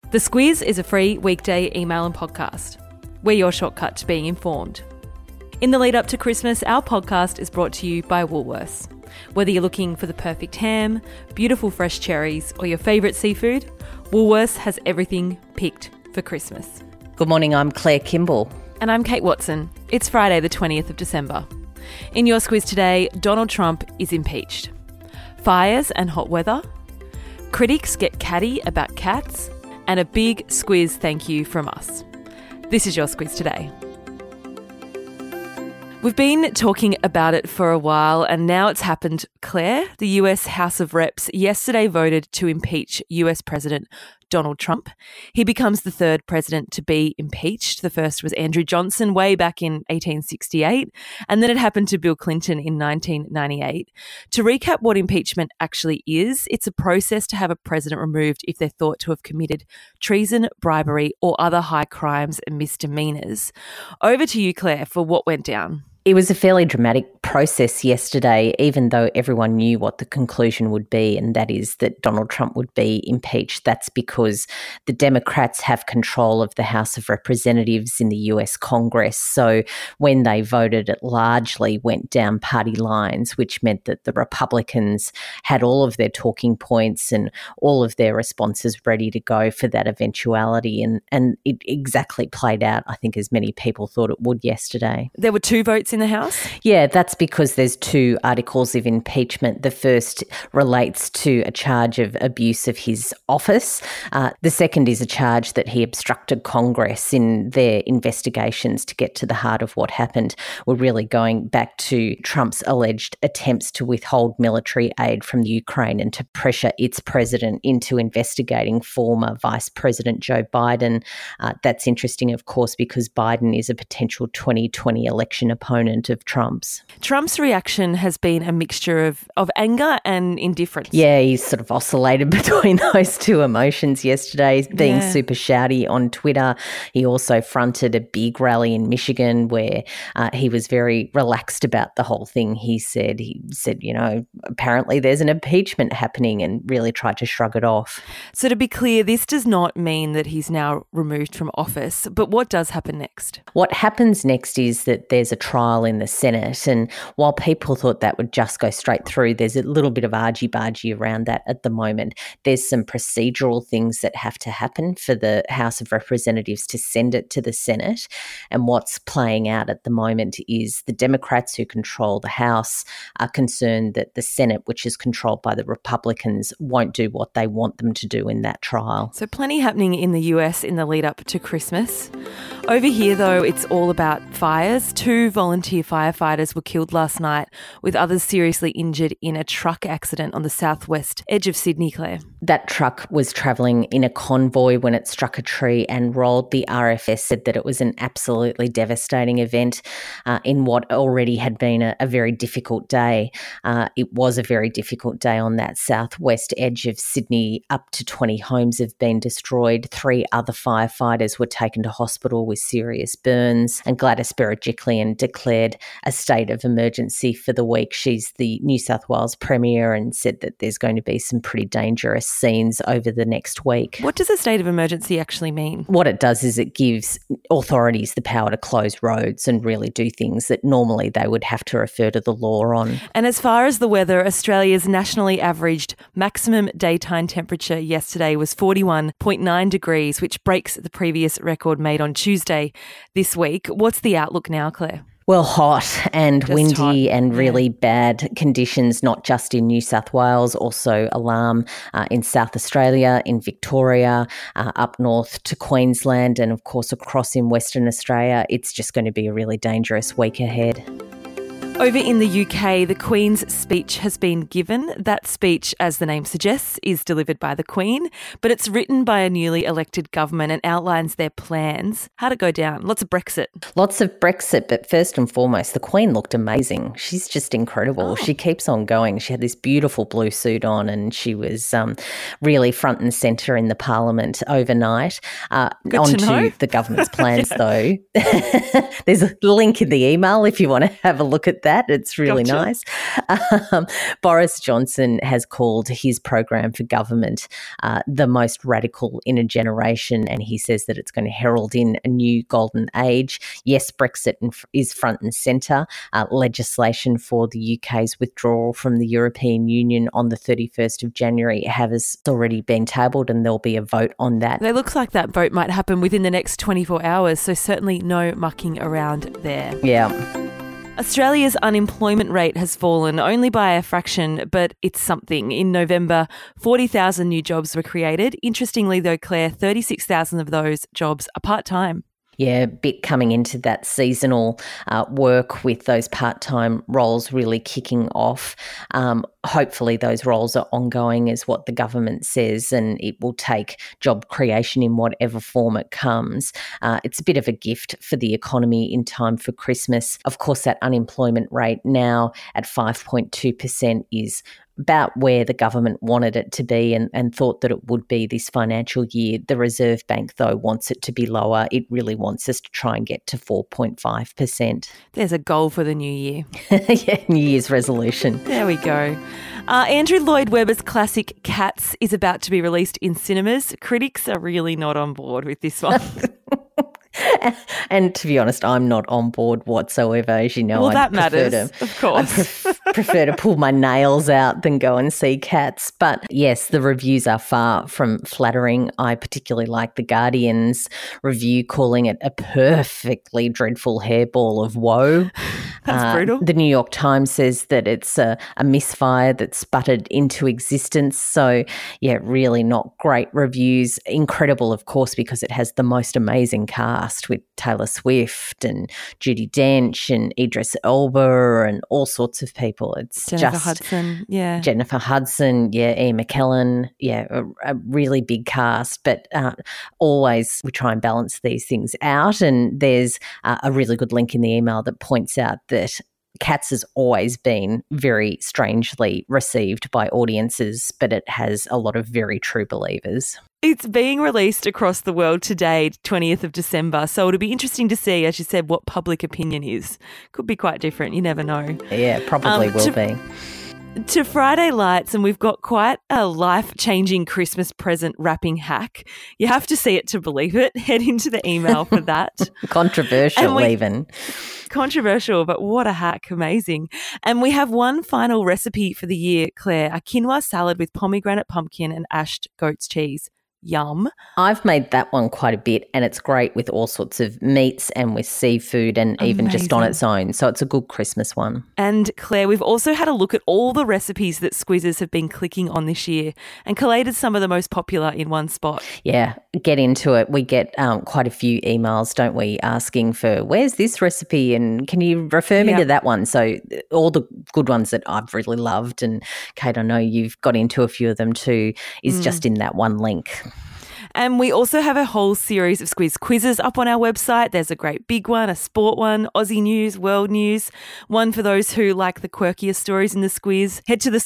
The Squiz is a free weekday email and podcast. We're your shortcut to being informed. In the lead up to Christmas, our podcast is brought to you by Woolworths. Whether you're looking for the perfect ham, beautiful fresh cherries, or your favourite seafood, Woolworths has everything picked for Christmas. Good morning, I'm Claire Kimball. And I'm Kate Watson. It's Friday the 20th of December. In your Squiz today, Donald Trump is impeached. Fires and hot weather. Critics get catty about cats. And a big Squiz thank you from us. This is your Squiz today. We've been talking about it for a while and now it's happened. Claire, the US House of Reps, yesterday voted to impeach US President Donald Trump. He becomes the third president to be impeached. The first was Andrew Johnson way back in 1868, and then it happened to Bill Clinton in 1998. To recap what impeachment actually is, it's a process to have a president removed if they're thought to have committed treason, bribery, or other high crimes and misdemeanors. Over to you, Claire, for what went down. It was a fairly dramatic process yesterday, even though everyone knew what the conclusion would be, and that is that Donald Trump would be impeached. That's because the Democrats have control of the House of Representatives in the US Congress. So when they voted, it largely went down party lines, which meant that the Republicans had all of their talking points and all of their responses ready to go for that eventuality. And it exactly played out, I think, as many people thought it would yesterday. There were two votes in the House? Yeah, that's because there's two articles of impeachment. The first relates to a charge of abuse of his office. The second is a charge that he obstructed Congress in their investigations to get to the heart of what happened. We're really going back to Trump's alleged attempts to withhold military aid from the Ukraine and to pressure its president into investigating former Vice President Joe Biden. That's interesting, of course, because Biden is a potential 2020 election opponent of Trump's. Trump's reaction has been a mixture of anger and indifference. Yeah, he's sort of oscillated between those two emotions yesterday, being super shouty on Twitter. He also fronted a big rally in Michigan where he was very relaxed about the whole thing. He said, you know, apparently there's an impeachment happening, and really tried to shrug it off. So to be clear, this does not mean that he's now removed from office, but what does happen next? What happens next is that there's a trial in the Senate, and while people thought that would just go straight through, there's a little bit of argy-bargy around that at the moment. There's some procedural things that have to happen for the House of Representatives to send it to the Senate, and what's playing out at the moment is the Democrats who control the House are concerned that the Senate, which is controlled by the Republicans, won't do what they want them to do in that trial. So plenty happening in the US in the lead up to Christmas. Over here, though, it's all about fires. 2 volunteer firefighters were killed last night, with others seriously injured in a truck accident on the southwest edge of Sydney, Claire. That truck was travelling in a convoy when it struck a tree and rolled. The RFS said that it was an absolutely devastating event in what already had been a very difficult day. It was a very difficult day on that southwest edge of Sydney. Up to 20 homes have been destroyed. 3 other firefighters were taken to hospital with serious burns, and Gladys Berejiklian declared a state of emergency for the week. She's the New South Wales Premier and said that there's going to be some pretty dangerous scenes over the next week. What does a state of emergency actually mean? What it does is it gives authorities the power to close roads and really do things that normally they would have to refer to the law on. And as far as the weather, Australia's nationally averaged maximum daytime temperature yesterday was 41.9 degrees, which breaks the previous record made on Tuesday this week. What's the outlook now, Claire? Well, hot and Just windy hot, and really bad conditions, not just in New South Wales, also alarm in South Australia, in Victoria, up north to Queensland, and of course across in Western Australia. It's just going to be a really dangerous week ahead. Over in the UK, the Queen's speech has been given. That speech, as the name suggests, is delivered by the Queen, but it's written by a newly elected government and outlines their plans. How'd it go down? Lots of Brexit. Lots of Brexit, but first and foremost, the Queen looked amazing. She's just incredible. She keeps on going. She had this beautiful blue suit on and she was really front and centre in the Parliament overnight. Good to know. The government's plans, though. There's a link in the email if you want to have a look at that. that. It's really Gotcha. nice. Boris Johnson has called his program for government the most radical in a generation, and he says that it's going to herald in a new golden age. Yes, Brexit is front and centre. Legislation for the UK's withdrawal from the European Union on the 31st of January has already been tabled, and there'll be a vote on that. It looks like that vote might happen within the next 24 hours, so certainly no mucking around there. Yeah. Australia's unemployment rate has fallen only by a fraction, but it's something. In November, 40,000 new jobs were created. Interestingly, though, Claire, 36,000 of those jobs are part-time. Yeah, a bit coming into that seasonal work with those part-time roles really kicking off. Hopefully those roles are ongoing is what the government says, and it will take job creation in whatever form it comes. It's a bit of a gift for the economy in time for Christmas. Of course, that unemployment rate now at 5.2% is about where the government wanted it to be and thought that it would be this financial year. The Reserve Bank, though, wants it to be lower. It really wants us to try and get to 4.5%. There's a goal for the new year. Yeah, New Year's resolution. There we go. Andrew Lloyd Webber's classic Cats is about to be released in cinemas. Critics are really not on board with this one. And to be honest, I'm not on board whatsoever. As you know, well, that matters, of course. I prefer to pull my nails out than go and see Cats. But yes, the reviews are far from flattering. I particularly like The Guardian's review calling it a perfectly dreadful hairball of woe. That's brutal. The New York Times says that it's a misfire that sputtered into existence. So, yeah, really not great reviews. Incredible, of course, because it has the most amazing cast with Taylor Swift and Judi Dench and Idris Elba and all sorts of people. It's Jennifer Hudson, yeah. Jennifer Hudson, yeah, Ian McKellen, yeah, a really big cast. But always we try and balance these things out. And there's a really good link in the email that points out that Cats has always been very strangely received by audiences, but it has a lot of very true believers. It's being released across the world today, 20th of December, so it'll be interesting to see, as you said, what public opinion is. Could be quite different, you never know. Yeah, probably will be. To Friday Lights, and we've got quite a life-changing Christmas present wrapping hack. You have to see it to believe it. Head into the email for that. Controversial even. Controversial, but what a hack. Amazing. And we have one final recipe for the year, Claire, a quinoa salad with pomegranate pumpkin and ashed goat's cheese. Yum. I've made that one quite a bit, and it's great with all sorts of meats and with seafood and even just on its own. So it's a good Christmas one. And Claire, we've also had a look at all the recipes that Squizzers have been clicking on this year and collated some of the most popular in one spot. Yeah, get into it. We get quite a few emails, don't we, asking for where's this recipe and can you refer me to that one? So all the good ones that I've really loved, and Kate, I know you've got into a few of them too, is just in that one link. And we also have a whole series of Squiz quizzes up on our website. There's a great big one, a sport one, Aussie news, world news, one for those who like the quirkiest stories in the Squiz. Head to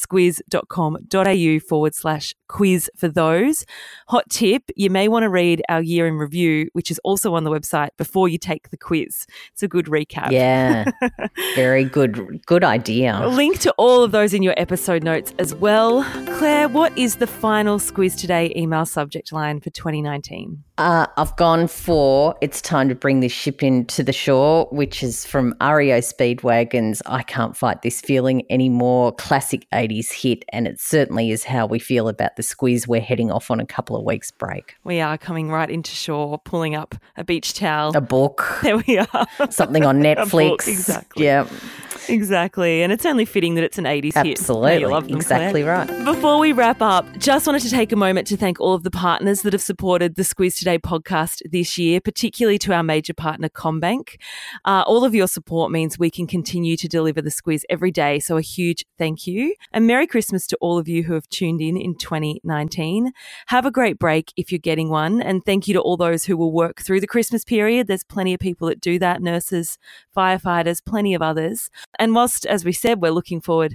thesquiz.com.au/quiz for those. Hot tip, you may want to read our year in review, which is also on the website, before you take the quiz. It's a good recap. Yeah, very good. Good idea. A link to all of those in your episode notes as well. Claire, what is the final Squiz Today email subject line for 2019? I've gone for It's Time to Bring This Ship Into the Shore, which is from REO Speedwagon's I Can't Fight This Feeling Anymore, classic 80s hit, and it certainly is how we feel about the Squiz. We're heading off on a couple of weeks' break. We are coming right into shore, pulling up a beach towel. A book. There we are. Something on Netflix. A book, exactly. Yeah. Exactly. And it's only fitting that it's an 80s hit. Absolutely. You love them, exactly Claire. right. Before we wrap up, just wanted to take a moment to thank all of the partners that have supported the Squiz Today podcast this year, particularly to our major partner, CommBank. All of your support means we can continue to deliver the Squiz every day, so a huge thank you. And Merry Christmas to all of you who have tuned in 2019. Have a great break if you're getting one, and thank you to all those who will work through the Christmas period. There's plenty of people that do that, nurses, firefighters, plenty of others. And whilst, as we said, we're looking forward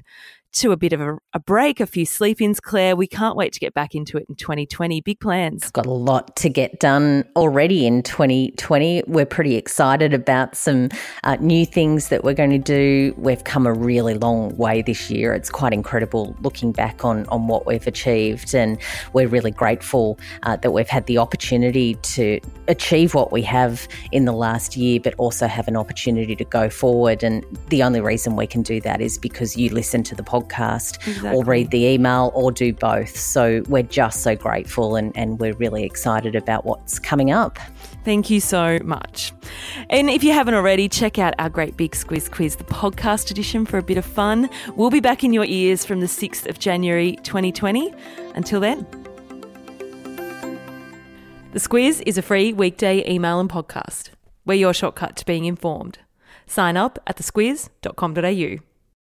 to a bit of a break, a few sleep-ins, Claire. We can't wait to get back into it in 2020. Big plans. Got a lot to get done already in 2020. We're pretty excited about some new things that we're going to do. We've come a really long way this year. It's quite incredible looking back on what we've achieved, and we're really grateful that we've had the opportunity to achieve what we have in the last year, but also have an opportunity to go forward. And the only reason we can do that is because you listen to the podcast or read the email or do both. So we're just so grateful, and we're really excited about what's coming up. Thank you so much. And if you haven't already, check out our Great Big Squiz Quiz, the podcast edition, for a bit of fun. We'll be back in your ears from the 6th of January 2020. Until then. The Squiz is a free weekday email and podcast. We're your shortcut to being informed. Sign up at thesquiz.com.au.